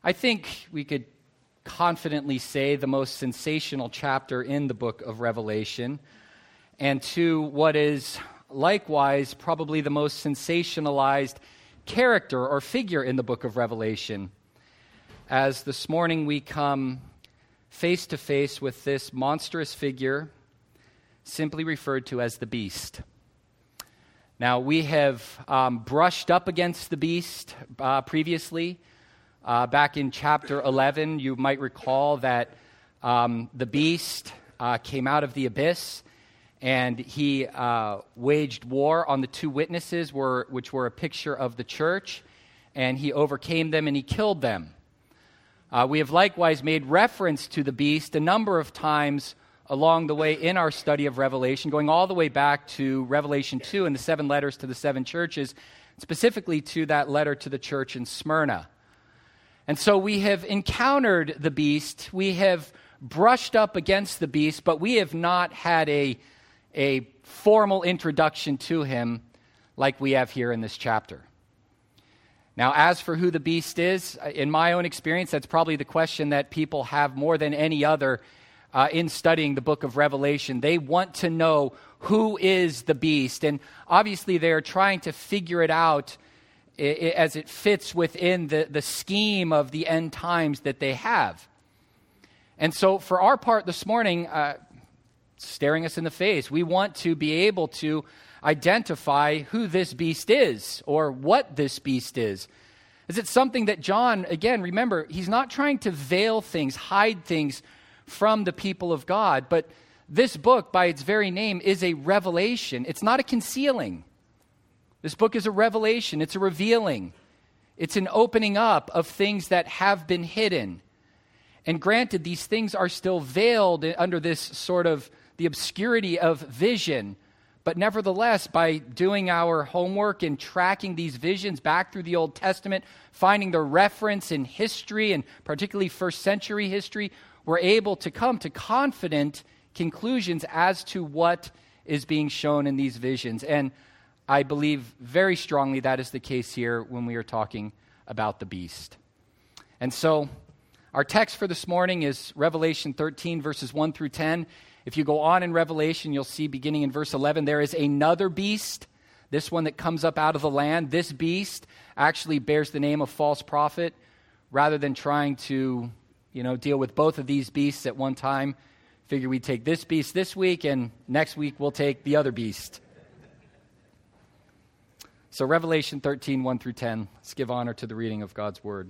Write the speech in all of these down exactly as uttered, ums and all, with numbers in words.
I think we could confidently say the most sensational chapter in the book of Revelation, and to what is likewise probably the most sensationalized character or figure in the book of Revelation, as this morning we come face to face with this monstrous figure simply referred to as the beast. Now, we have um, brushed up against the beast uh, previously. Uh, back in chapter eleven, you might recall that um, the beast uh, came out of the abyss, and he uh, waged war on the two witnesses, were, which were a picture of the church, and he overcame them and he killed them. Uh, we have likewise made reference to the beast a number of times along the way in our study of Revelation, going all the way back to Revelation two and the seven letters to the seven churches, specifically to that letter to the church in Smyrna. And so we have encountered the beast, we have brushed up against the beast, but we have not had a, a formal introduction to him like we have here in this chapter. Now, as for who the beast is, in my own experience, that's probably the question that people have more than any other uh, in studying the book of Revelation. They want to know who is the beast, and obviously they are trying to figure it out as it fits within the, the scheme of the end times that they have. And so for our part this morning, uh, staring us in the face, we want to be able to identify who this beast is or what this beast is. Is it something that John, again, remember, he's not trying to veil things, hide things from the people of God, but this book, by its very name, is a revelation. It's not a concealing. This book is a revelation. It's a revealing. It's an opening up of things that have been hidden. And granted, these things are still veiled under this sort of the obscurity of vision. But nevertheless, by doing our homework and tracking these visions back through the Old Testament, finding the reference in history, and particularly first century history, we're able to come to confident conclusions as to what is being shown in these visions. And I believe very strongly that is the case here when we are talking about the beast. And so our text for this morning is Revelation thirteen, verses one through ten. If you go on in Revelation, you'll see beginning in verse eleven, there is another beast, this one that comes up out of the land. This beast actually bears the name of false prophet. Rather than trying to, you know, deal with both of these beasts at one time, figure we'd take this beast this week, and next week we'll take the other beast. So Revelation thirteen, one through ten, let's give honor to the reading of God's word.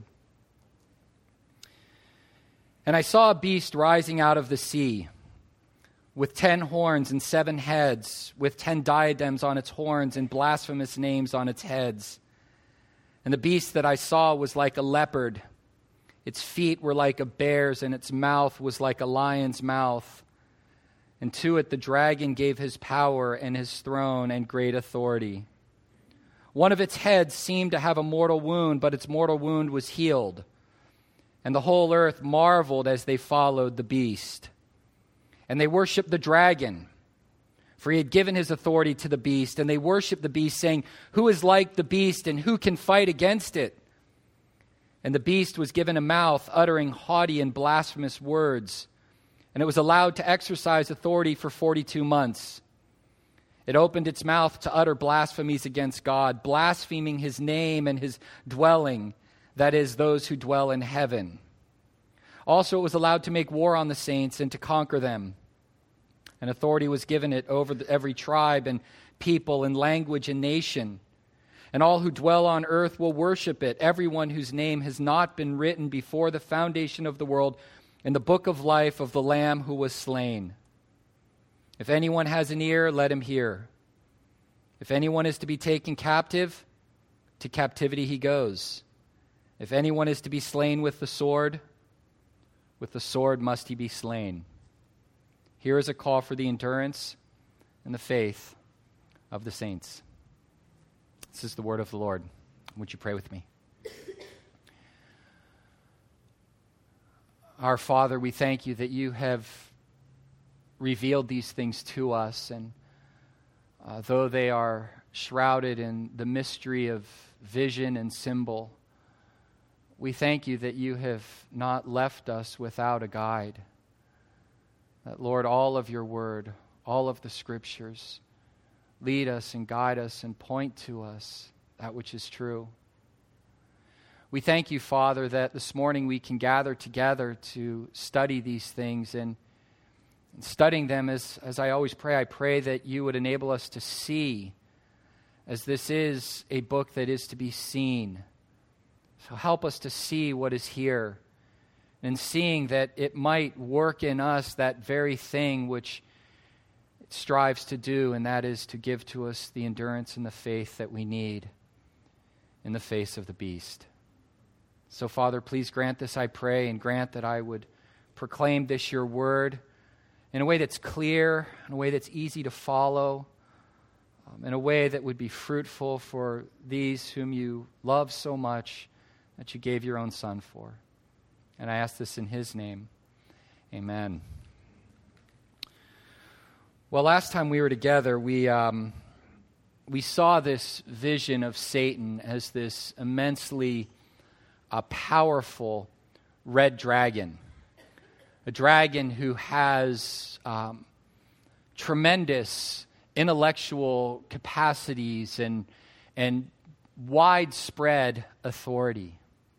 And I saw a beast rising out of the sea, with ten horns and seven heads, with ten diadems on its horns and blasphemous names on its heads. And the beast that I saw was like a leopard. Its feet were like a bear's, and its mouth was like a lion's mouth. And to it the dragon gave his power and his throne and great authority. One of its heads seemed to have a mortal wound, but its mortal wound was healed. And the whole earth marveled as they followed the beast. And they worshiped the dragon, for he had given his authority to the beast. And they worshiped the beast, saying, "Who is like the beast, and who can fight against it?" And the beast was given a mouth, uttering haughty and blasphemous words. And it was allowed to exercise authority for forty-two months. It opened its mouth to utter blasphemies against God, blaspheming his name and his dwelling, that is, those who dwell in heaven. Also, it was allowed to make war on the saints and to conquer them. And authority was given it over every tribe and people and language and nation. And all who dwell on earth will worship it, everyone whose name has not been written before the foundation of the world in the book of life of the Lamb who was slain. If anyone has an ear, let him hear. If anyone is to be taken captive, to captivity he goes. If anyone is to be slain with the sword, with the sword must he be slain. Here is a call for the endurance and the faith of the saints. This is the word of the Lord. Would you pray with me? Our Father, we thank you that you have revealed these things to us, and uh, though they are shrouded in the mystery of vision and symbol, We thank you that you have not left us without a guide. That, Lord, all of your word, all of the scriptures, lead us and guide us and point to us that which is true. We thank you, Father, that this morning we can gather together to study these things. And studying them, as, as I always pray, I pray that you would enable us to see, as this is a book that is to be seen. So help us to see what is here, and seeing that it might work in us that very thing which it strives to do, and that is to give to us the endurance and the faith that we need in the face of the beast. So, Father, please grant this, I pray, and grant that I would proclaim this, your word, in a way that's clear, in a way that's easy to follow, um, in a way that would be fruitful for these whom you love so much that you gave your own Son for. And I ask this in his name. Amen. Well, last time we were together, we um, we saw this vision of Satan as this immensely uh, powerful red dragon. A dragon who has um, tremendous intellectual capacities and, and widespread authority.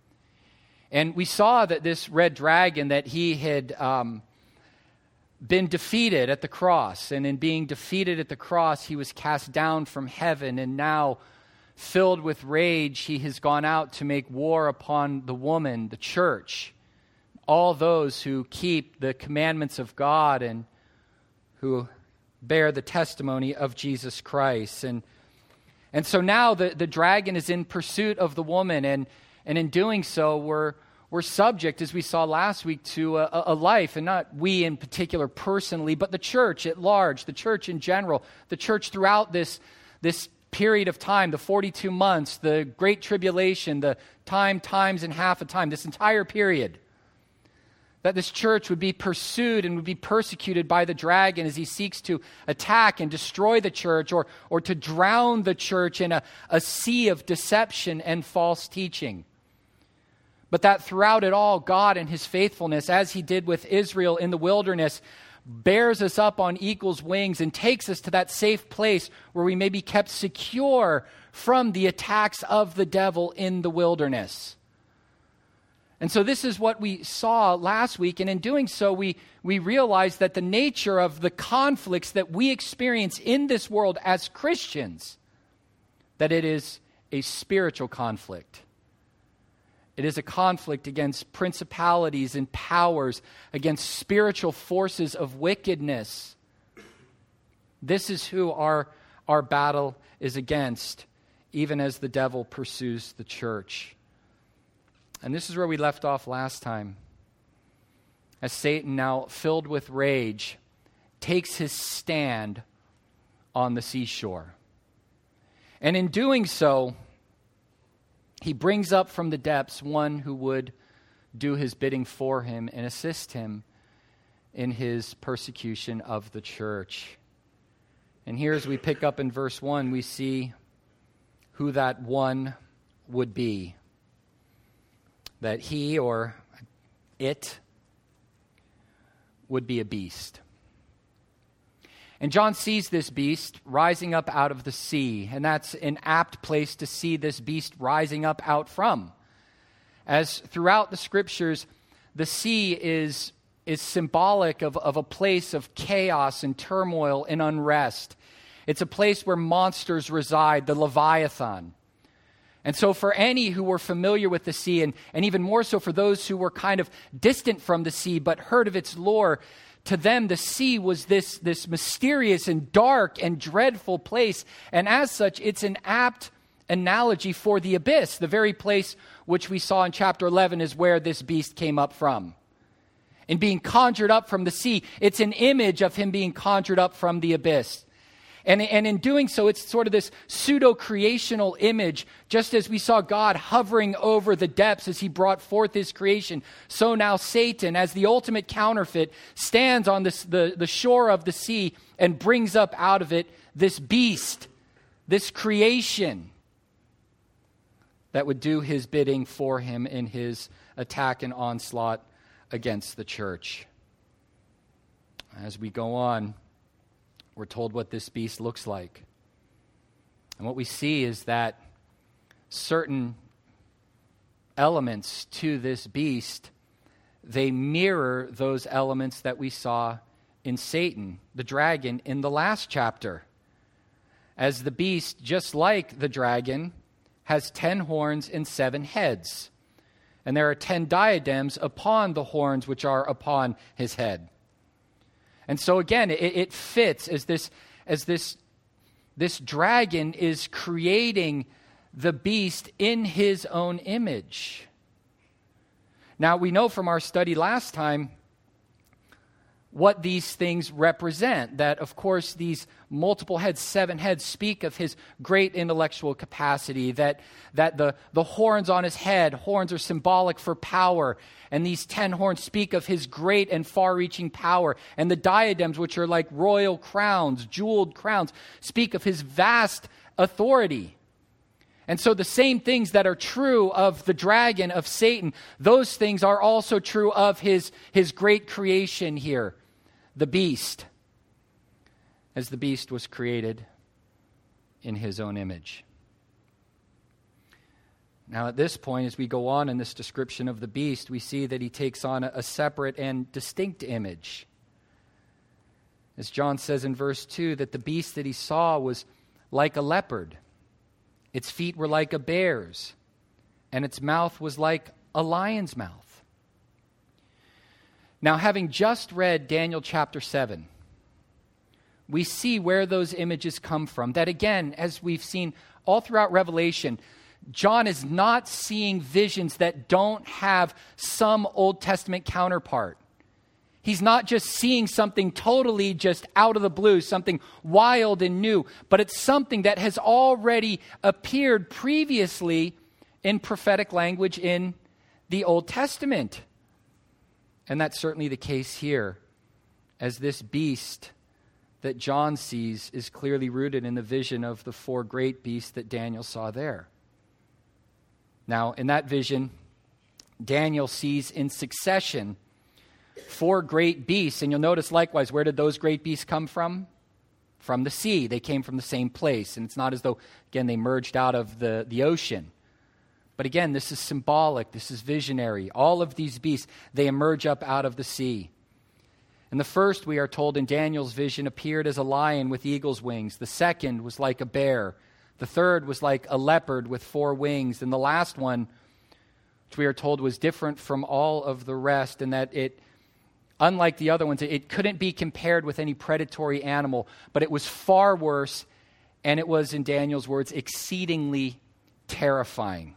And we saw that this red dragon, that he had um, been defeated at the cross. And in being defeated at the cross, he was cast down from heaven. And now, filled with rage, he has gone out to make war upon the woman, the church, all those who keep the commandments of God and who bear the testimony of Jesus Christ. And and so now the, the dragon is in pursuit of the woman, and, and in doing so, we're, we're subject, as we saw last week, to a, a life, and not we in particular personally, but the church at large, the church in general, the church throughout this, this period of time, the forty-two months, the Great Tribulation, the time, times, and half a time, this entire period, that this church would be pursued and would be persecuted by the dragon as he seeks to attack and destroy the church, or, or to drown the church in a, a sea of deception and false teaching. But that throughout it all, God in his faithfulness, as he did with Israel in the wilderness, bears us up on eagle's wings and takes us to that safe place where we may be kept secure from the attacks of the devil in the wilderness. And so this is what we saw last week, and in doing so, we, we realized that the nature of the conflicts that we experience in this world as Christians, that it is a spiritual conflict. It is a conflict against principalities and powers, against spiritual forces of wickedness. This is who our, our battle is against, even as the devil pursues the church. And this is where we left off last time. As Satan, now filled with rage, takes his stand on the seashore. And in doing so, he brings up from the depths one who would do his bidding for him and assist him in his persecution of the church. And here, as we pick up in verse one, we see who that one would be. That he or it would be a beast. And John sees this beast rising up out of the sea, and that's an apt place to see this beast rising up out from. As throughout the scriptures, the sea is, is symbolic of, of a place of chaos and turmoil and unrest. It's a place where monsters reside, the Leviathan. And so for any who were familiar with the sea, and, and even more so for those who were kind of distant from the sea but heard of its lore, to them the sea was this, this mysterious and dark and dreadful place. And as such, it's an apt analogy for the abyss, the very place which we saw in chapter eleven is where this beast came up from. In being conjured up from the sea, it's an image of him being conjured up from the abyss. And, and in doing so, it's sort of this pseudo-creational image, just as we saw God hovering over the depths as he brought forth his creation. So now Satan, as the ultimate counterfeit, stands on this, the, the shore of the sea and brings up out of it this beast, this creation. that would do his bidding for him in his attack and onslaught against the church. As we go on, we're told what this beast looks like. And what we see is that certain elements to this beast, they mirror those elements that we saw in Satan, the dragon, in the last chapter. As the beast, just like the dragon, has ten horns and seven heads. And there are ten diadems upon the horns which are upon his head. And so again, it, it fits as this, as this, this dragon is creating the beast in his own image. Now, we know from our study last time what these things represent. That, of course, these multiple heads, seven heads, speak of his great intellectual capacity. That, that the, the horns on his head, horns are symbolic for power. And these ten horns speak of his great and far-reaching power. And the diadems, which are like royal crowns, jeweled crowns, speak of his vast authority. And so the same things that are true of the dragon, of Satan, those things are also true of his, his great creation here, the beast, as the beast was created in his own image. Now at this point, as we go on in this description of the beast, we see that he takes on a, a separate and distinct image. As John says in verse two, that the beast that he saw was like a leopard. Its feet were like a bear's, and its mouth was like a lion's mouth. Now, having just read Daniel chapter seven, we see where those images come from. That again, as we've seen all throughout Revelation, John is not seeing visions that don't have some Old Testament counterpart. He's not just seeing something totally just out of the blue, something wild and new, but it's something that has already appeared previously in prophetic language in the Old Testament. And that's certainly the case here, as this beast that John sees is clearly rooted in the vision of the four great beasts that Daniel saw there. Now, in that vision, Daniel sees in succession four great beasts, and you'll notice likewise, where did those great beasts come from? From the sea. They came from the same place, and it's not as though, again, they merged out of the, the ocean. But again, this is symbolic, this is visionary. All of these beasts, they emerge up out of the sea. And the first, we are told in Daniel's vision, appeared as a lion with eagle's wings. The second was like a bear. The third was like a leopard with four wings. And the last one, which we are told was different from all of the rest, in that it, unlike the other ones, it couldn't be compared with any predatory animal, but it was far worse, and it was, in Daniel's words, exceedingly terrifying.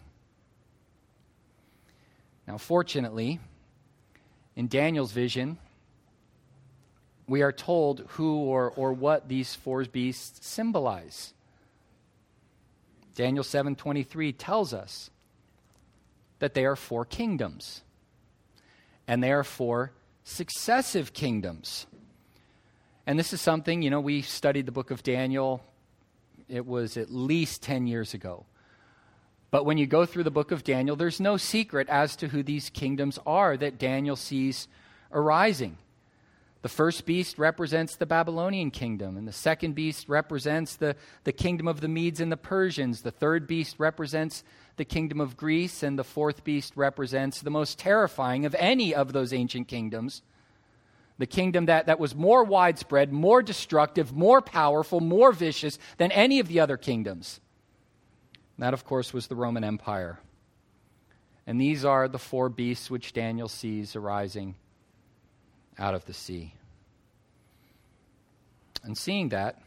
Now, fortunately, in Daniel's vision, we are told who or, or what these four beasts symbolize. Daniel seven twenty-three tells us that they are four kingdoms, and they are four successive kingdoms. And this is something, you know, we studied the book of Daniel, it was at least ten years ago. But when you go through the book of Daniel, there's no secret as to who these kingdoms are that Daniel sees arising. The first beast represents the Babylonian kingdom, and the second beast represents the, the kingdom of the Medes and the Persians. The third beast represents the kingdom of Greece, and the fourth beast represents the most terrifying of any of those ancient kingdoms, the kingdom that, that was more widespread, more destructive, more powerful, more vicious than any of the other kingdoms. That, of course, was the Roman Empire. And these are the four beasts which Daniel sees arising out of the sea. And seeing that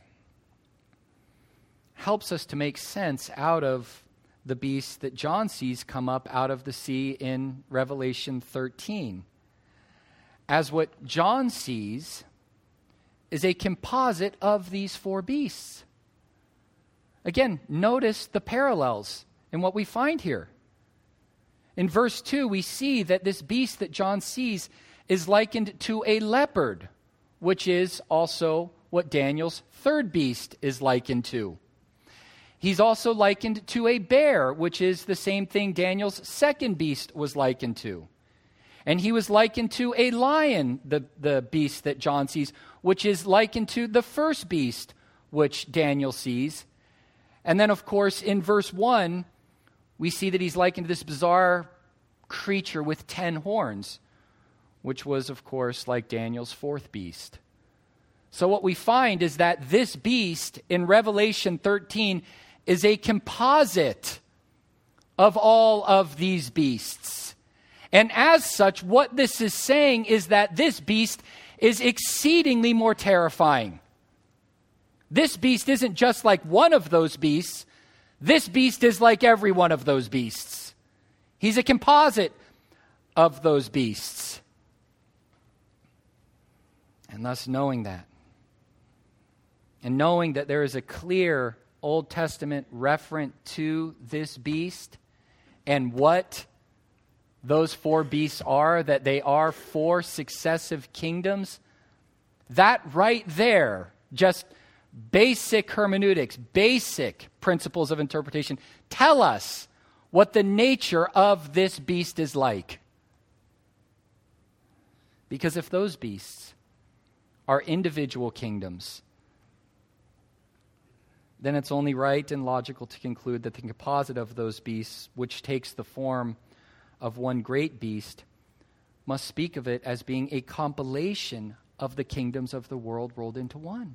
helps us to make sense out of the beasts that John sees come up out of the sea in Revelation thirteen. As what John sees is a composite of these four beasts. Again, notice the parallels in what we find here. In verse two, we see that this beast that John sees is likened to a leopard, which is also what Daniel's third beast is likened to. He's also likened to a bear, which is the same thing Daniel's second beast was likened to. And he was likened to a lion, the, the beast that John sees, which is likened to the first beast, which Daniel sees. And then, of course, in verse one, we see that he's likened to this bizarre creature with ten horns, which was, of course, like Daniel's fourth beast. So what we find is that this beast in Revelation thirteen is a composite of all of these beasts. And as such, what this is saying is that this beast is exceedingly more terrifying. This beast isn't just like one of those beasts. This beast is like every one of those beasts. He's a composite of those beasts. And thus knowing that, and knowing that there is a clear Old Testament reference to this beast and what those four beasts are, that they are four successive kingdoms, that right there, just basic hermeneutics, basic principles of interpretation, tell us what the nature of this beast is like. Because if those beasts are individual kingdoms, then it's only right and logical to conclude that the composite of those beasts, which takes the form of one great beast, must speak of it as being a compilation of the kingdoms of the world rolled into one.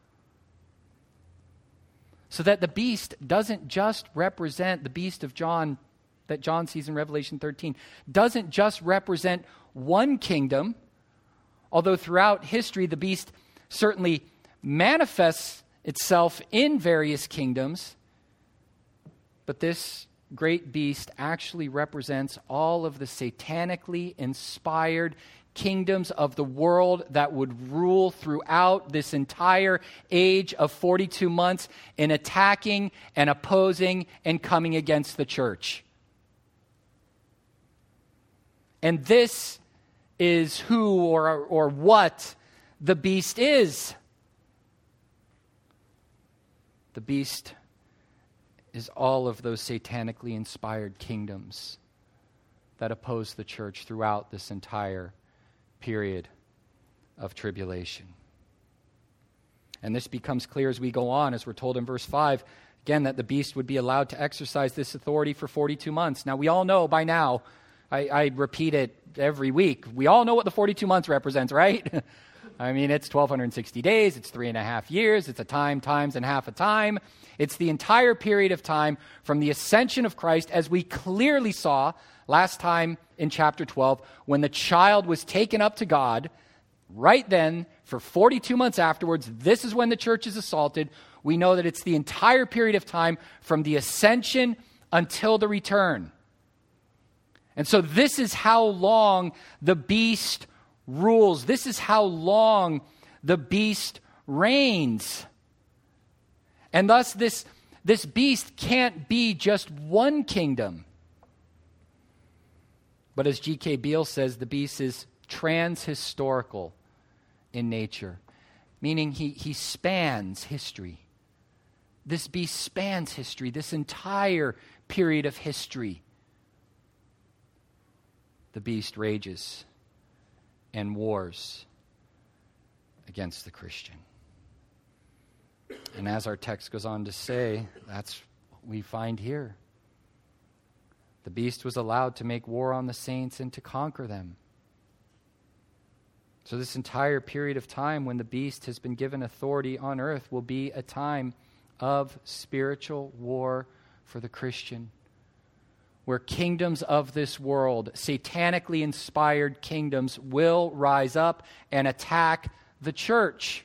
So that the beast doesn't just represent, the beast of John that John sees in Revelation thirteen, doesn't just represent one kingdom, although throughout history the beast certainly manifests itself in various kingdoms, but this great beast actually represents all of the satanically inspired kingdoms of the world that would rule throughout this entire age of forty-two months in attacking and opposing and coming against the church. And this is who or, or what the beast is. The beast is all of those satanically inspired kingdoms that oppose the church throughout this entire period of tribulation. And this becomes clear as we go on, as we're told in verse five, again, that the beast would be allowed to exercise this authority for forty-two months. Now, we all know by now, I, I repeat it every week, we all know what the forty-two months represents, right? I mean, it's twelve sixty days, it's three and a half years, it's a time, times, and half a time. It's the entire period of time from the ascension of Christ, as we clearly saw last time in chapter twelve, when the child was taken up to God. Right then, for forty-two months afterwards, this is when the church is assaulted. We know that it's the entire period of time from the ascension until the return. And so this is how long the beast rules. This is how long the beast reigns. And thus this, this beast can't be just one kingdom. But as G K Beale says, the beast is transhistorical in nature, meaning he, he spans history. This beast spans history, this entire period of history. The beast rages and wars against the Christian. And as our text goes on to say, that's what we find here. The beast was allowed to make war on the saints and to conquer them. So this entire period of time when the beast has been given authority on earth will be a time of spiritual war for the Christian, where kingdoms of this world, satanically inspired kingdoms, will rise up and attack the church.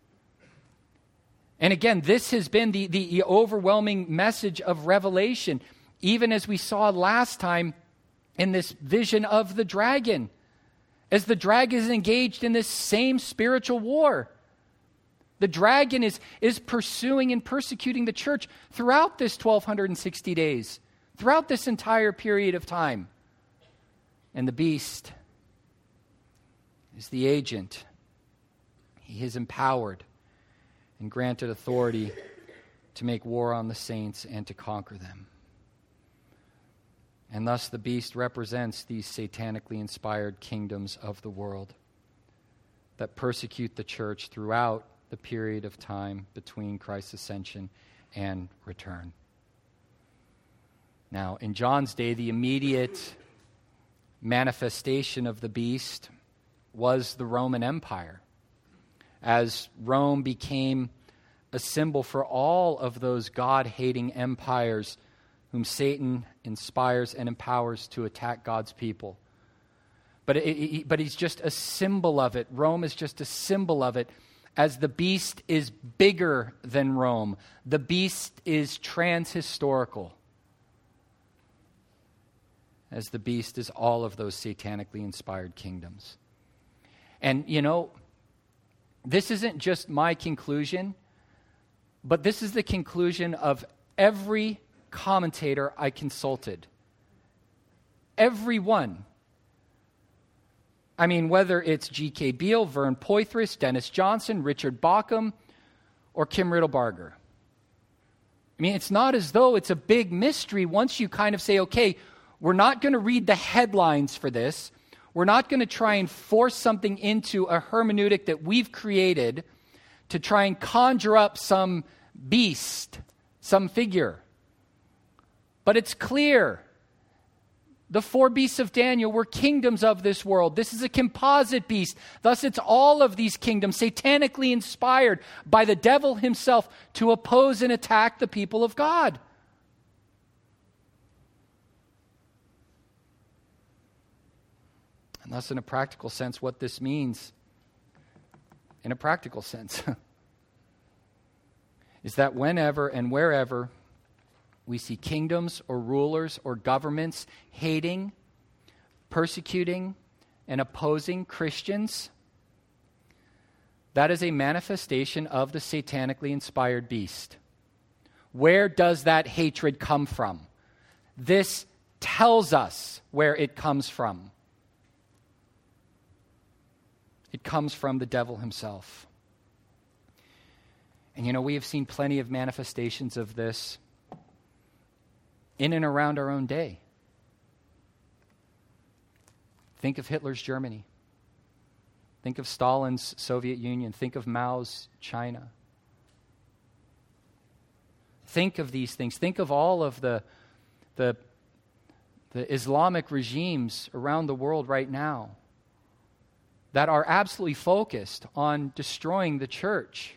And again, this has been the, the overwhelming message of Revelation, even as we saw last time in this vision of the dragon, as the dragon is engaged in this same spiritual war. The dragon is, is pursuing and persecuting the church throughout this twelve sixty days, throughout this entire period of time. And the beast is the agent. He is empowered and granted authority to make war on the saints and to conquer them. And thus the beast represents these satanically inspired kingdoms of the world that persecute the church throughout the period of time between Christ's ascension and return. Now, in John's day, the immediate manifestation of the beast was the Roman Empire, as Rome became a symbol for all of those God-hating empires whom Satan inspires and empowers to attack God's people. But, it, it, but he's just a symbol of it. Rome is just a symbol of it, as the beast is bigger than Rome. The beast is transhistorical, as the beast is all of those satanically inspired kingdoms. And, you know, this isn't just my conclusion, but this is the conclusion of every commentator I consulted. Every one. I mean, whether it's G K Beale, Vern Poythress, Dennis Johnson, Richard Bauckham, or Kim Riddlebarger. I mean, it's not as though it's a big mystery once you kind of say, okay, we're not going to read the headlines for this. We're not going to try and force something into a hermeneutic that we've created to try and conjure up some beast, some figure. But it's clear. The four beasts of Daniel were kingdoms of this world. This is a composite beast. Thus, it's all of these kingdoms satanically inspired by the devil himself to oppose and attack the people of God. And thus, in a practical sense, what this means, in a practical sense, is that whenever and wherever we see kingdoms or rulers or governments hating, persecuting, and opposing Christians, that is a manifestation of the satanically inspired beast. Where does that hatred come from? This tells us where it comes from. It comes from the devil himself. And you know, we have seen plenty of manifestations of this in and around our own day. Think of Hitler's Germany. Think of Stalin's Soviet Union. Think of Mao's China. Think of these things. Think of all of the, the, the Islamic regimes around the world right now that are absolutely focused on destroying the church.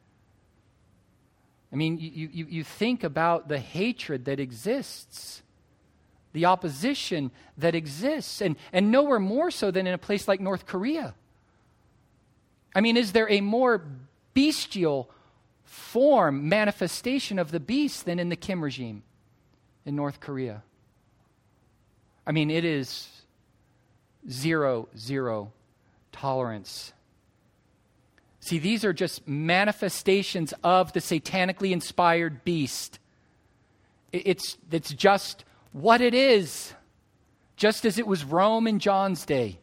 I mean, you, you, you think about the hatred that exists, the opposition that exists, and, and nowhere more so than in a place like North Korea. I mean, is there a more bestial form, manifestation of the beast than in the Kim regime in North Korea? I mean, it is zero, zero tolerance. See, these are just manifestations of the satanically inspired beast. It's, it's just what it is, just as it was Rome in John's day.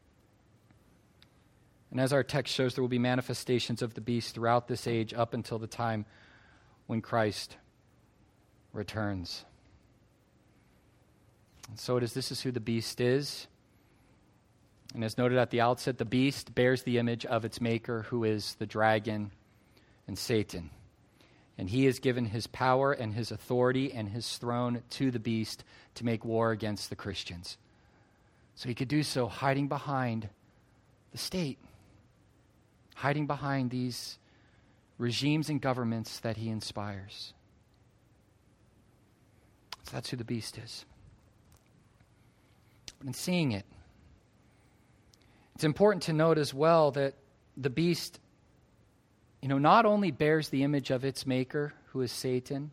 And as our text shows, there will be manifestations of the beast throughout this age up until the time when Christ returns. And so it is, this is who the beast is. And as noted at the outset, the beast bears the image of its maker, who is the dragon and Satan. And he has given his power and his authority and his throne to the beast to make war against the Christians. So he could do so hiding behind the state, hiding behind these regimes and governments that he inspires. So that's who the beast is. But in seeing it, it's important to note as well that the beast, you know, not only bears the image of its maker, who is Satan,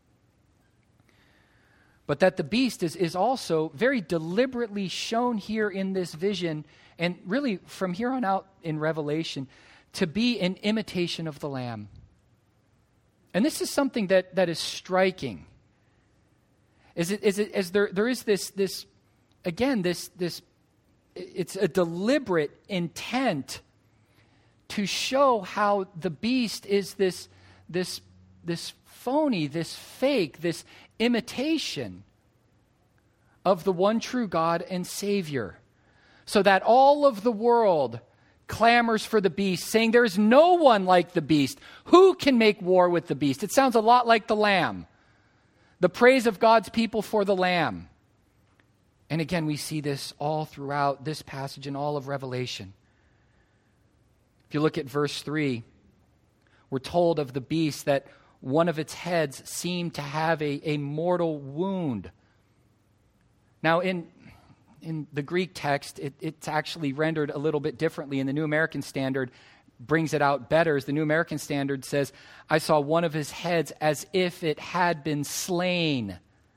but that the beast is, is also very deliberately shown here in this vision, and really from here on out in Revelation, to be an imitation of the Lamb. And this is something that, that is striking. Is it, is it, as there, there is this, this, again, this, this, it's a deliberate intent to show how the beast is this, this, this phony, this fake, this imitation of the one true God and Savior, so that all of the world clamors for the beast, saying there is no one like the beast. Who can make war with the beast? It sounds a lot like the Lamb. The praise of God's people for the Lamb. And again, we see this all throughout this passage and all of Revelation. If you look at verse three, we're told of the beast that one of its heads seemed to have a, a mortal wound. Now, in, in the Greek text, it, it's actually rendered a little bit differently. In the New American Standard, brings it out better. As the New American Standard says, I saw one of his heads as if it had been slain.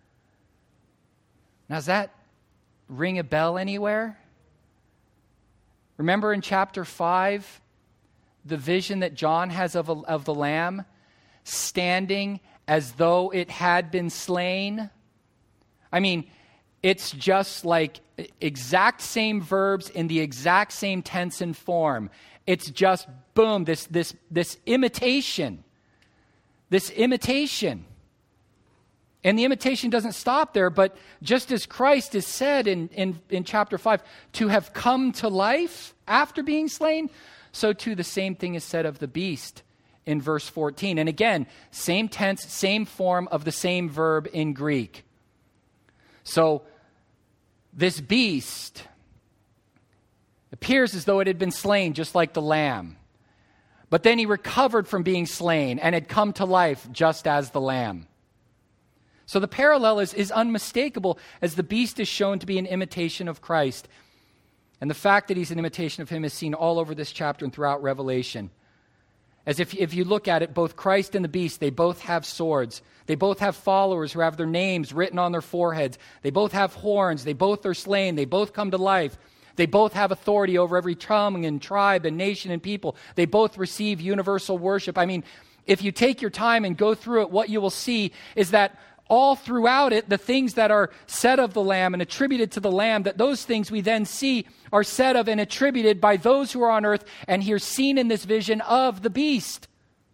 Now, does that ring a bell anywhere? Remember in chapter five, the vision that John has of, a, of the Lamb standing as though it had been slain? I mean, it's just like exact same verbs in the exact same tense and form. It's just, boom, this, this, this imitation. This imitation. And the imitation doesn't stop there, but just as Christ is said in, in, in chapter five, to have come to life after being slain, so too the same thing is said of the beast in verse fourteen. And again, same tense, same form of the same verb in Greek. So this beast appears as though it had been slain, just like the lamb. But then he recovered from being slain and had come to life just as the lamb. So the parallel is, is unmistakable as the beast is shown to be an imitation of Christ. And the fact that he's an imitation of him is seen all over this chapter and throughout Revelation. As if, if you look at it, both Christ and the beast, they both have swords. They both have followers who have their names written on their foreheads. They both have horns. They both are slain. They both come to life. They both have authority over every tongue and tribe and nation and people. They both receive universal worship. I mean, if you take your time and go through it, what you will see is that all throughout it, the things that are said of the Lamb and attributed to the Lamb, that those things we then see are said of and attributed by those who are on earth and here seen in this vision of the beast.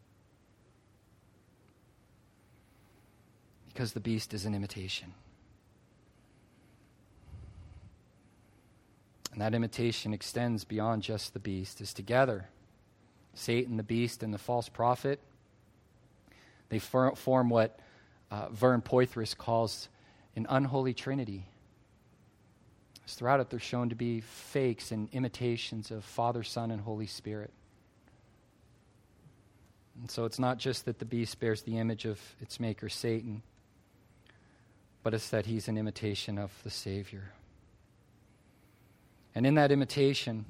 Because the beast is an imitation. And that imitation extends beyond just the beast. Is together, Satan, the beast, and the false prophet, they for- form what uh, Vern Poythress calls an unholy trinity. As throughout it, they're shown to be fakes and imitations of Father, Son, and Holy Spirit. And so it's not just that the beast bears the image of its maker, Satan, but it's that he's an imitation of the Savior. And in that imitation,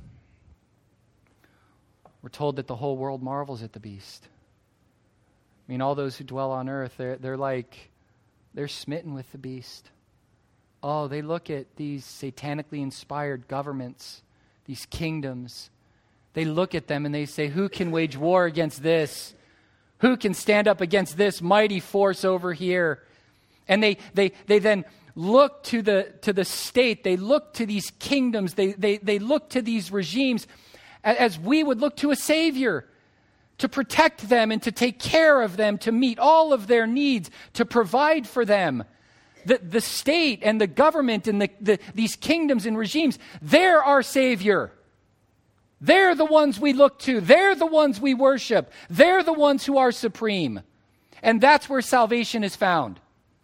we're told that the whole world marvels at the beast. I mean, all those who dwell on earth, they're, they're like, they're smitten with the beast. Oh, they look at these satanically inspired governments, these kingdoms. They look at them and they say, who can wage war against this? Who can stand up against this mighty force over here? And they they they then look to the to the state, they look to these kingdoms, they they they look to these regimes as we would look to a savior to protect them and to take care of them, to meet all of their needs, to provide for them. The, the state and the government and the, the, these kingdoms and regimes, they're our Savior. They're the ones we look to. They're the ones we worship. They're the ones who are supreme. And that's where salvation is found.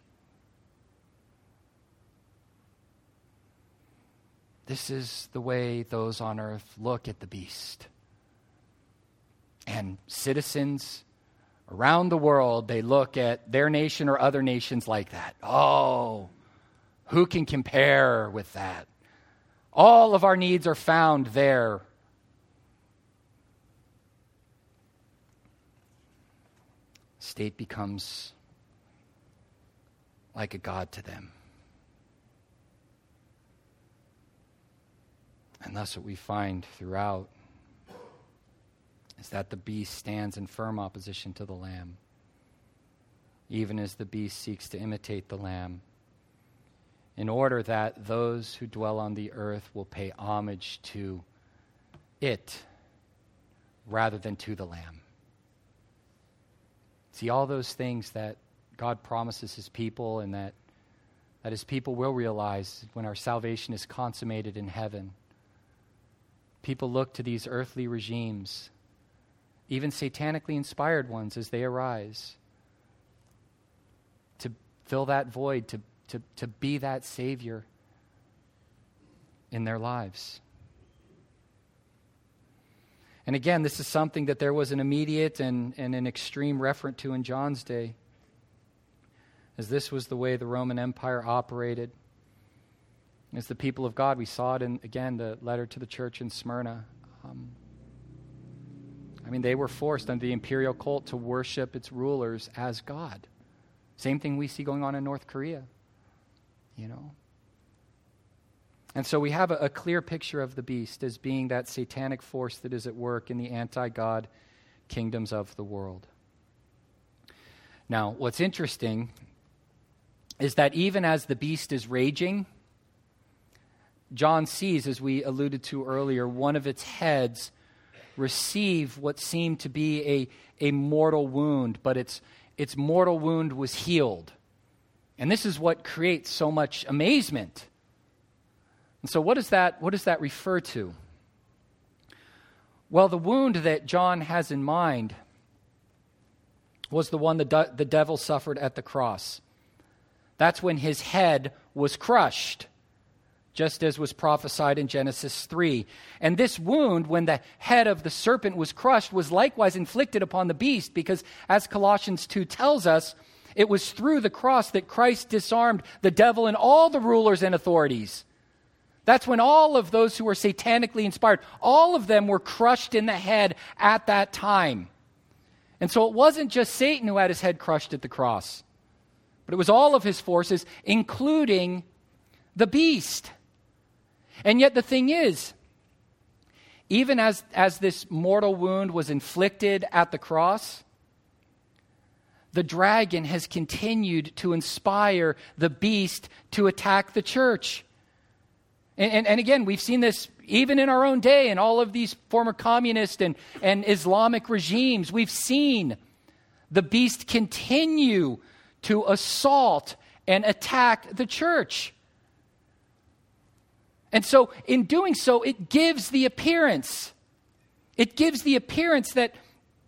This is the way those on earth look at the beast. And citizens around the world, they look at their nation or other nations like that. Oh, who can compare with that? All of our needs are found there. State becomes like a god to them. And that's what we find throughout, is that the beast stands in firm opposition to the Lamb, even as the beast seeks to imitate the Lamb, in order that those who dwell on the earth will pay homage to it rather than to the Lamb. See, all those things that God promises his people and that, that his people will realize when our salvation is consummated in heaven. People look to these earthly regimes, even satanically inspired ones as they arise, to fill that void, to, to, to be that Savior in their lives. And again, this is something that there was an immediate and, and an extreme reference to in John's day, as this was the way the Roman Empire operated. As the people of God, we saw it in, again, the letter to the church in Smyrna. Um, I mean, they were forced under the imperial cult to worship its rulers as God. Same thing we see going on in North Korea, you know. And so we have a, a clear picture of the beast as being that satanic force that is at work in the anti-God kingdoms of the world. Now, what's interesting is that even as the beast is raging, John sees, as we alluded to earlier, one of its heads receive what seemed to be a, a mortal wound, but its, its mortal wound was healed. And this is what creates so much amazement. And so what does that, what does that refer to? Well, the wound that John has in mind was the one the, de- the devil suffered at the cross. That's when his head was crushed, just as was prophesied in Genesis three. And this wound, when the head of the serpent was crushed, was likewise inflicted upon the beast, because as Colossians two tells us, it was through the cross that Christ disarmed the devil and all the rulers and authorities. That's when all of those who were satanically inspired, all of them were crushed in the head at that time. And so it wasn't just Satan who had his head crushed at the cross, but it was all of his forces, including the beast. And yet the thing is, even as, as this mortal wound was inflicted at the cross, the dragon has continued to inspire the beast to attack the church. And, and, and again, we've seen this even in our own day in all of these former communist and, and Islamic regimes. We've seen the beast continue to assault and attack the church. And so in doing so, it gives the appearance, it gives the appearance that,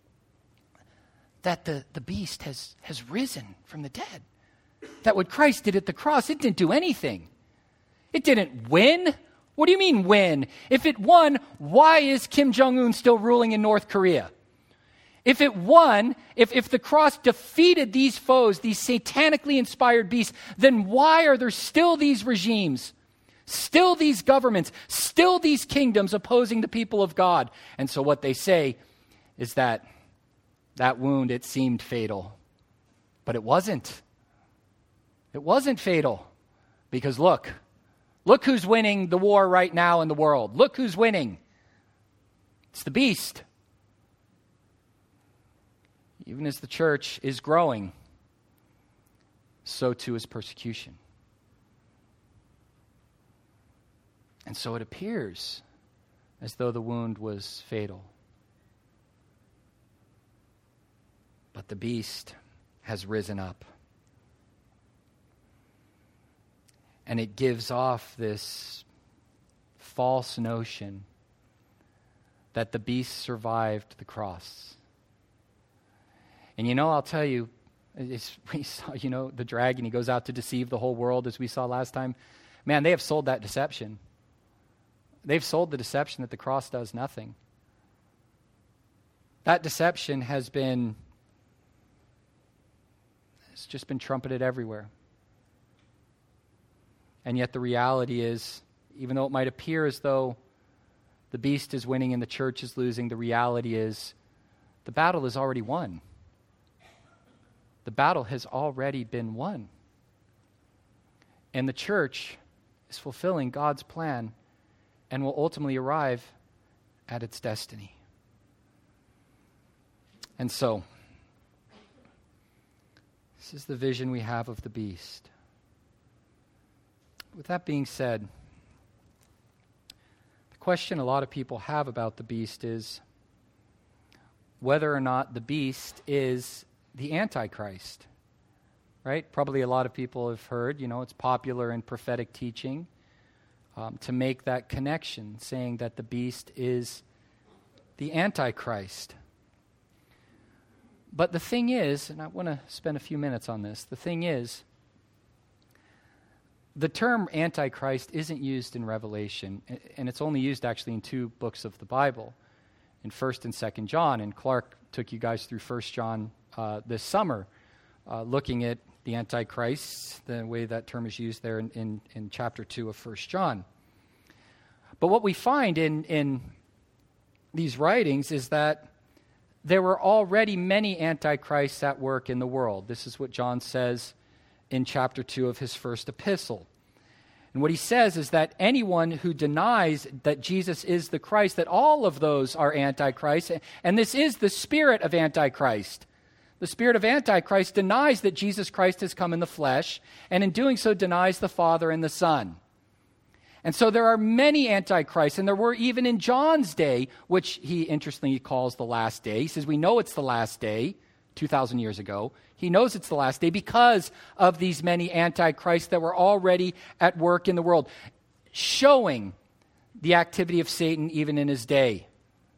that the, the beast has, has risen from the dead. That what Christ did at the cross, it didn't do anything. It didn't win. What do you mean win? If it won, why is Kim Jong-un still ruling in North Korea? If it won, if, if the cross defeated these foes, these satanically inspired beasts, then why are there still these regimes, still these governments, still these kingdoms opposing the people of God? And so what they say is that that wound, it seemed fatal. But it wasn't. It wasn't fatal. Because look, look who's winning the war right now in the world. Look who's winning. It's the beast. Even as the church is growing, so too is persecution. And so it appears as though the wound was fatal. But the beast has risen up. And it gives off this false notion that the beast survived the cross. And you know, I'll tell you, it's, we saw, you know, the dragon, he goes out to deceive the whole world, as we saw last time. Man, they have sold that deception. They've sold the deception that the cross does nothing. That deception has been, it's just been trumpeted everywhere. And yet the reality is, even though it might appear as though the beast is winning and the church is losing, the reality is the battle is already won. The battle has already been won. And the church is fulfilling God's plan and will ultimately arrive at its destiny. And so, this is the vision we have of the beast. With that being said, the question a lot of people have about the beast is whether or not the beast is the Antichrist, right? Probably a lot of people have heard, you know, it's popular in prophetic teaching um, to make that connection, saying that the beast is the Antichrist. But the thing is, and I want to spend a few minutes on this, the thing is, the term Antichrist isn't used in Revelation, and it's only used actually in two books of the Bible, in First and Second John. And Clark took you guys through First John uh, this summer, uh, looking at the Antichrist, the way that term is used there in, in, in chapter two of First John. But what we find in, in these writings is that there were already many antichrists at work in the world. This is what John says in chapter two of his first epistle. And what he says is that anyone who denies that Jesus is the Christ, that all of those are antichrists, and this is the spirit of Antichrist. The spirit of Antichrist denies that Jesus Christ has come in the flesh, and in doing so denies the Father and the Son. And so there are many antichrists, and there were even in John's day, which he interestingly calls the last day. He says, we know it's the last day, two thousand years ago. He knows it's the last day because of these many antichrists that were already at work in the world, showing the activity of Satan even in his day.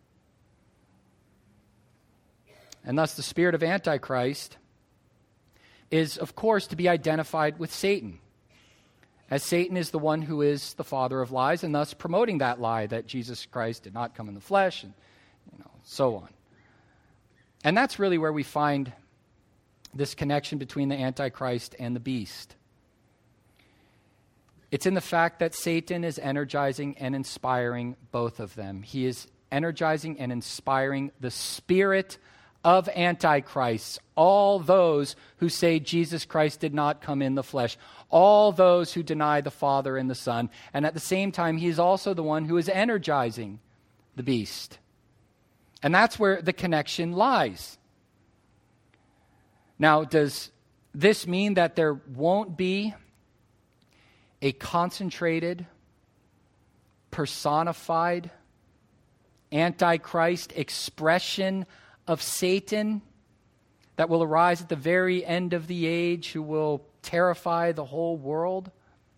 And thus the spirit of Antichrist is, of course, to be identified with Satan, as Satan is the one who is the father of lies, and thus promoting that lie that Jesus Christ did not come in the flesh, and you know, so on. And that's really where we find this connection between the Antichrist and the beast. It's in the fact that Satan is energizing and inspiring both of them. He is energizing and inspiring the spirit of Antichrists, all those who say Jesus Christ did not come in the flesh, all those who deny the Father and the Son. And at the same time, he is also the one who is energizing the beast. And that's where the connection lies. Now, does this mean that there won't be a concentrated, personified, Antichrist expression of Satan that will arise at the very end of the age, who will terrify the whole world?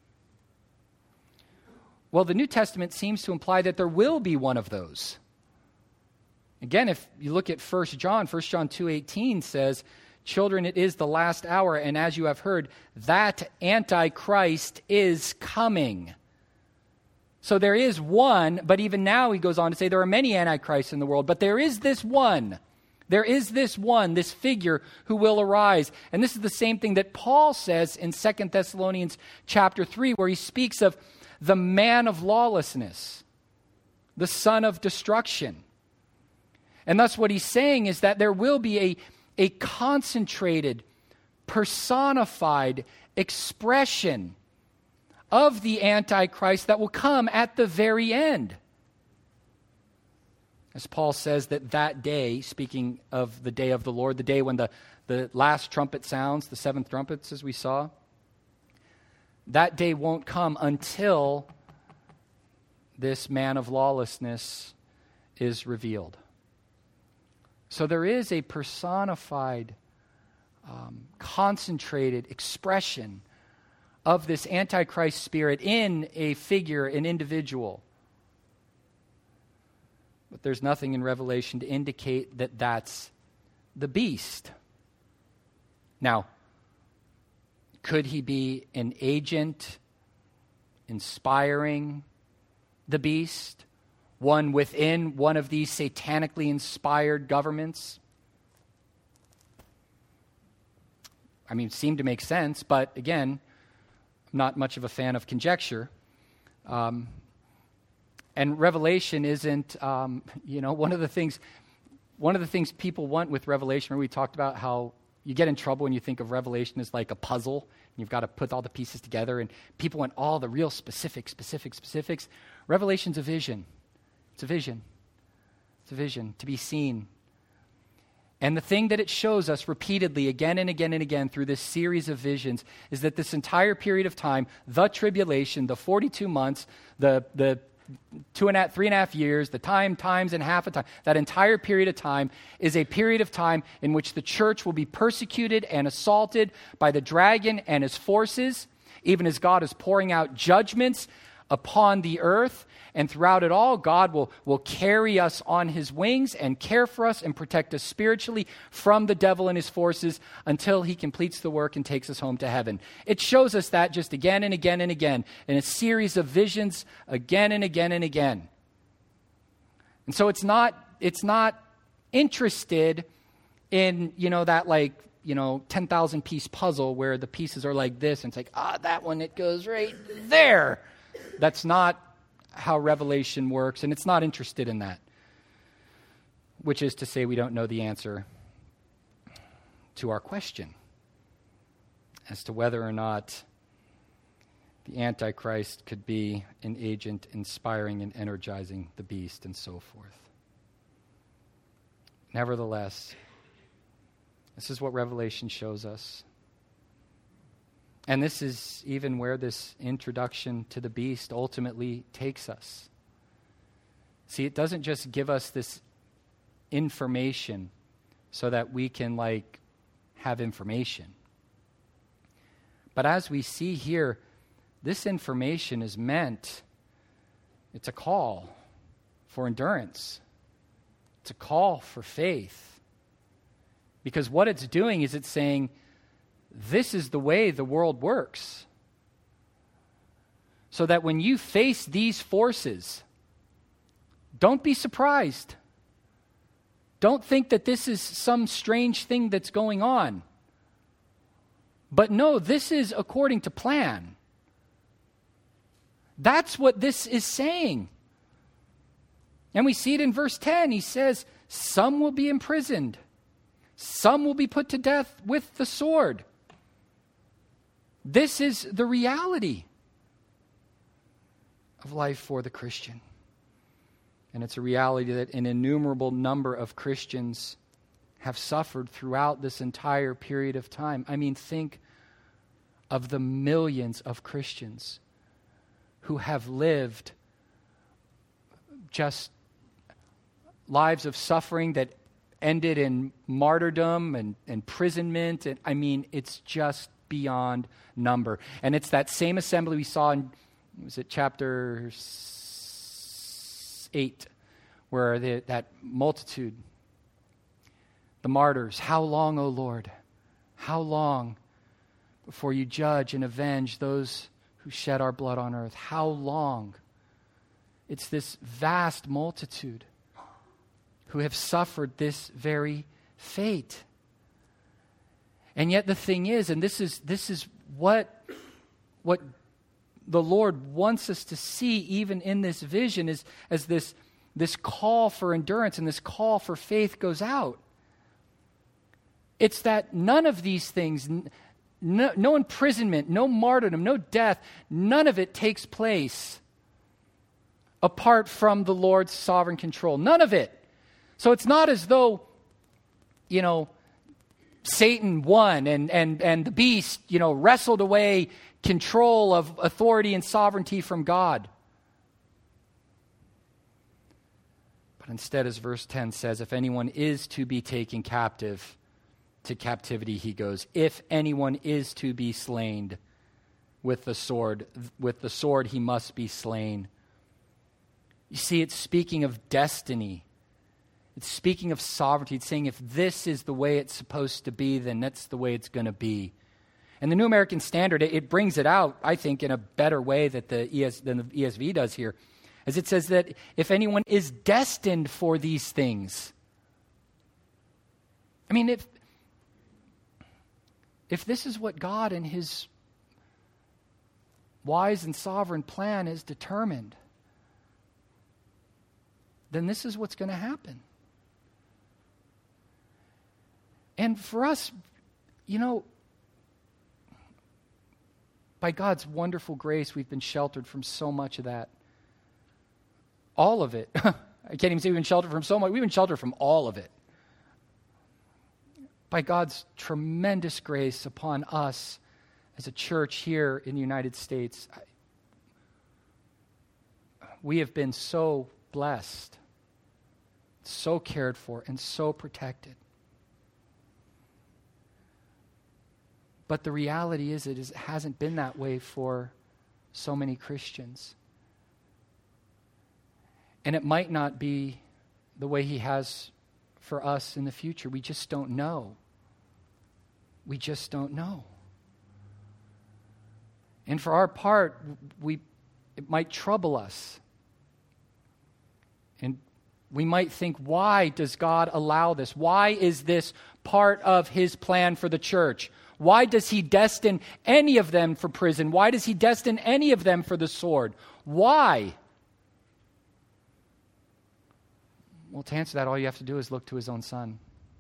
Well, the New Testament seems to imply that there will be one of those. Again, if you look at First John, First John two eighteen says, children, it is the last hour, and as you have heard, that Antichrist is coming. So there is one, but even now he goes on to say there are many Antichrists in the world, but there is this one. There is this one, this figure who will arise. And this is the same thing that Paul says in Second Thessalonians chapter three, where he speaks of the man of lawlessness, the son of destruction. And thus what he's saying is that there will be a, a concentrated, personified expression of the Antichrist that will come at the very end. As Paul says that that day, speaking of the day of the Lord, the day when the, the last trumpet sounds, the seventh trumpets as we saw, that day won't come until this man of lawlessness is revealed. So there is a personified, um, concentrated expression of this Antichrist spirit in a figure, an individual. But there's nothing in Revelation to indicate that that's the beast. Now, could he be an agent inspiring the beast? One within one of these satanically inspired governments? I mean, it seemed to make sense, but again, I'm not much of a fan of conjecture. Um, and Revelation isn't, um, you know, one of the things, one of the thing people want with Revelation, where we talked about how you get in trouble when you think of Revelation as like a puzzle. And you've got to put all the pieces together, and people want all the real specific, specific, specifics. Revelation's a vision. It's a vision. It's a vision to be seen. And the thing that it shows us repeatedly, again and again and again, through this series of visions, is that this entire period of time, the tribulation, the forty-two months, the, the two and a half, three and a half years, the time, times, and half a time, that entire period of time is a period of time in which the church will be persecuted and assaulted by the dragon and his forces, even as God is pouring out judgments upon the earth. And throughout it all, God will, will carry us on his wings and care for us and protect us spiritually from the devil and his forces until he completes the work and takes us home to heaven. It shows us that just again and again and again in a series of visions again and again and again. And so it's not, it's not interested in, you know, that like, you know, ten thousand piece puzzle where the pieces are like this and it's like, ah, that one, it goes right there. That's not how Revelation works, and it's not interested in that, which is to say we don't know the answer to our question as to whether or not the Antichrist could be an agent inspiring and energizing the beast and so forth. Nevertheless, this is what Revelation shows us. And this is even where this introduction to the beast ultimately takes us. See, it doesn't just give us this information so that we can, like, have information. But as we see here, this information is meant, it's a call for endurance. It's a call for faith. Because what it's doing is it's saying, this is the way the world works. So that when you face these forces, don't be surprised. Don't think that this is some strange thing that's going on. But no, this is according to plan. That's what this is saying. And we see it in verse ten. He says, some will be imprisoned. Some will be put to death with the sword. This is the reality of life for the Christian. And it's a reality that an innumerable number of Christians have suffered throughout this entire period of time. I mean, think of the millions of Christians who have lived just lives of suffering that ended in martyrdom and imprisonment. And I mean, it's just beyond number. And it's that same assembly we saw in, was it chapter eight, where the, that multitude, the martyrs, how long, O Lord, how long before you judge and avenge those who shed our blood on earth? How long? It's this vast multitude who have suffered this very fate. And yet the thing is, and this is this is what what the Lord wants us to see even in this vision, is as this this call for endurance and this call for faith goes out. It's that none of these things, no, no imprisonment, no martyrdom, no death, none of it takes place apart from the Lord's sovereign control. None of it. So it's not as though, you know, Satan won and, and, and the beast, you know, wrestled away control of authority and sovereignty from God. But instead, as verse ten says, if anyone is to be taken captive, to captivity he goes. If anyone is to be slain with the sword, with the sword he must be slain. You see, it's speaking of destiny. It's speaking of sovereignty. It's saying if this is the way it's supposed to be, then that's the way it's going to be. And the New American Standard, it, it brings it out, I think, in a better way that the E S, than the E S V does here. As it says that if anyone is destined for these things. I mean, if, if this is what God in his wise and sovereign plan has determined, then this is what's going to happen. And for us, you know, by God's wonderful grace, we've been sheltered from so much of that. All of it. I can't even say we've been sheltered from so much. We've been sheltered from all of it. By God's tremendous grace upon us as a church here in the United States, we have been so blessed, so cared for, and so protected. But the reality is, it is, it hasn't been that way for so many Christians. And it might not be the way he has for us in the future. We just don't know. We just don't know. And for our part, we it might trouble us. And we might think, why does God allow this? Why is this part of his plan for the church? Why does he destine any of them for prison? Why does he destine any of them for the sword? Why? Well, to answer that, all you have to do is look to his own Son.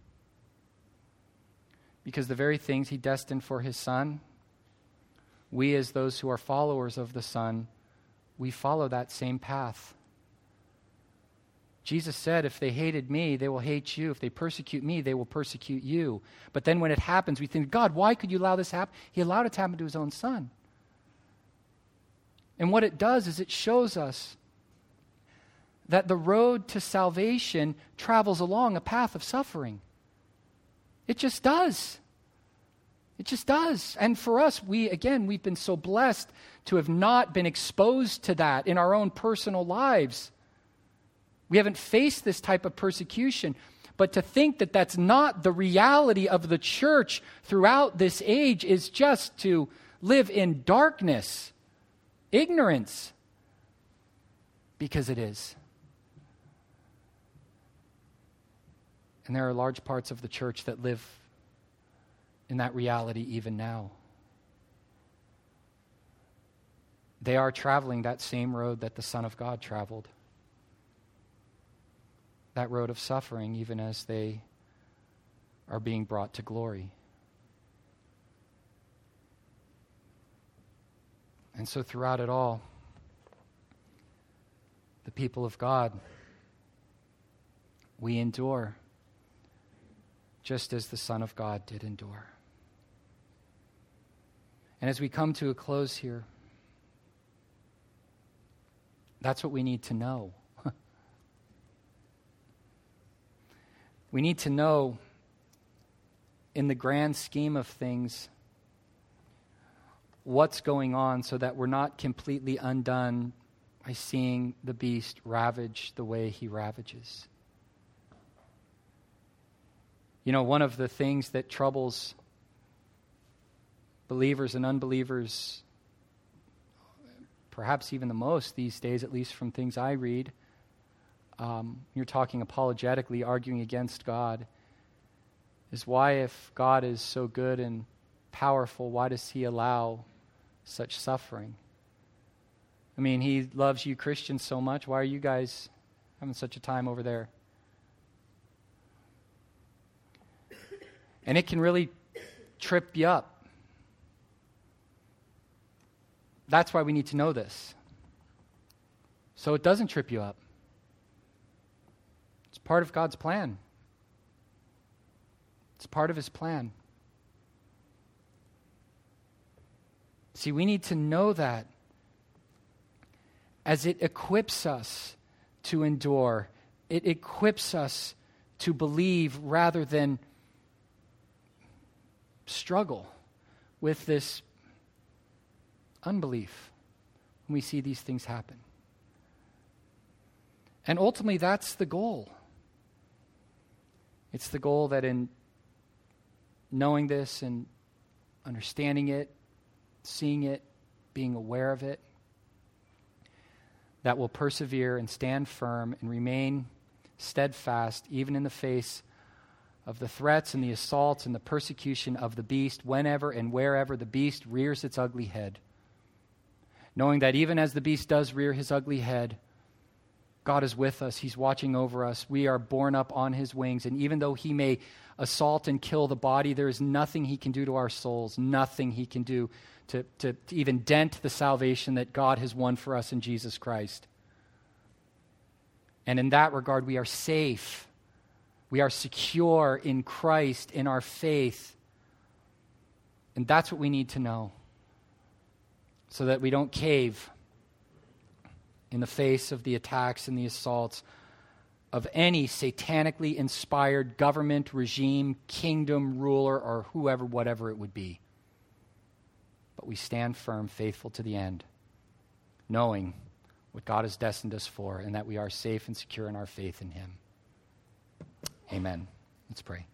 Because the very things he destined for his Son, we as those who are followers of the Son, we follow that same path. Jesus said, if they hated me, they will hate you. If they persecute me, they will persecute you. But then when it happens, we think, God, why could you allow this to happen? He allowed it to happen to his own Son. And what it does is it shows us that the road to salvation travels along a path of suffering. It just does. It just does. And for us, we, again, we've been so blessed to have not been exposed to that in our own personal lives. We haven't faced this type of persecution. But to think that that's not the reality of the church throughout this age is just to live in darkness, ignorance, because it is. And there are large parts of the church that live in that reality even now. They are traveling that same road that the Son of God traveled. That road of suffering, even as they are being brought to glory. And so throughout it all, the people of God, we endure just as the Son of God did endure. And as we come to a close here, that's what we need to know. We need to know, in the grand scheme of things, what's going on so that we're not completely undone by seeing the beast ravage the way he ravages. You know, one of the things that troubles believers and unbelievers, perhaps even the most these days, at least from things I read, um, you're talking apologetically, arguing against God, is why, if God is so good and powerful, why does he allow such suffering? I mean, he loves you Christians so much. Why are you guys having such a time over there? And it can really trip you up. That's why we need to know this. So it doesn't trip you up. It's part of God's plan. It's part of his plan. See, we need to know that as it equips us to endure. It equips us to believe rather than struggle with this unbelief when we see these things happen. And ultimately, that's the goal. It's the goal that in knowing this and understanding it, seeing it, being aware of it, that will persevere and stand firm and remain steadfast even in the face of the threats and the assaults and the persecution of the beast whenever and wherever the beast rears its ugly head. Knowing that even as the beast does rear his ugly head, God is with us. He's watching over us. We are borne up on his wings. And even though he may assault and kill the body, there is nothing he can do to our souls, nothing he can do to, to, to even dent the salvation that God has won for us in Jesus Christ. And in that regard, we are safe. We are secure in Christ, in our faith. And that's what we need to know, so that we don't cave in the face of the attacks and the assaults of any satanically inspired government, regime, kingdom, ruler, or whoever, whatever it would be. But we stand firm, faithful to the end, knowing what God has destined us for and that we are safe and secure in our faith in him. Amen. Let's pray.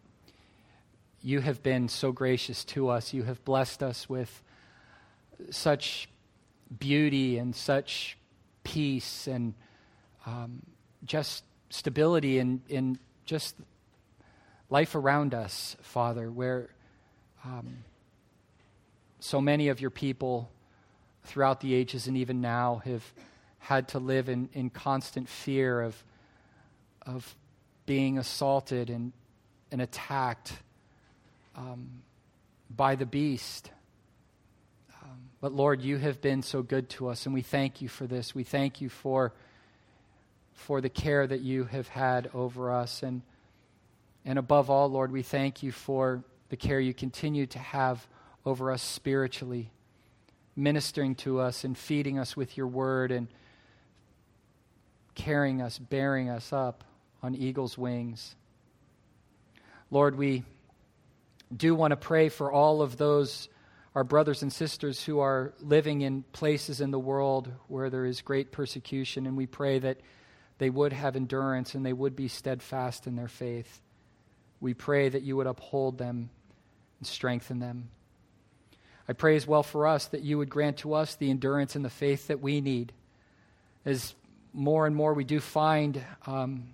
You have been so gracious to us. You have blessed us with such beauty and such peace and um, just stability in, in just life around us, Father, where um, so many of your people throughout the ages and even now have had to live in, in constant fear of, of being assaulted and, and attacked um, by the beast. Um, but Lord, you have been so good to us, and we thank you for this. We thank you for for the care that you have had over us. And, and above all, Lord, we thank you for the care you continue to have over us spiritually, ministering to us and feeding us with your word and carrying us, bearing us up on eagle's wings. Lord, we do want to pray for all of those, our brothers and sisters who are living in places in the world where there is great persecution, and we pray that they would have endurance and they would be steadfast in their faith. We pray that you would uphold them and strengthen them. I pray as well for us that you would grant to us the endurance and the faith that we need. As more and more we do find um,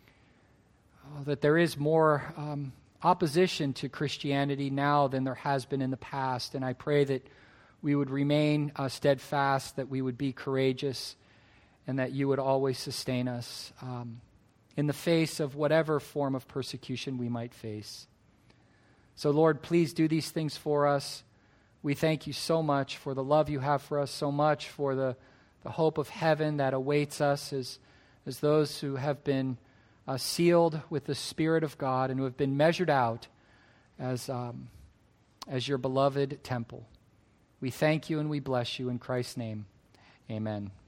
that there is more um, opposition to Christianity now than there has been in the past. And I pray that we would remain uh, steadfast, that we would be courageous, and that you would always sustain us um, in the face of whatever form of persecution we might face. So, Lord, please do these things for us. We thank you so much for the love you have for us, so much for the, the hope of heaven that awaits us as, as those who have been uh, sealed with the Spirit of God and who have been measured out as, um, as your beloved temple. We thank you and we bless you in Christ's name. Amen.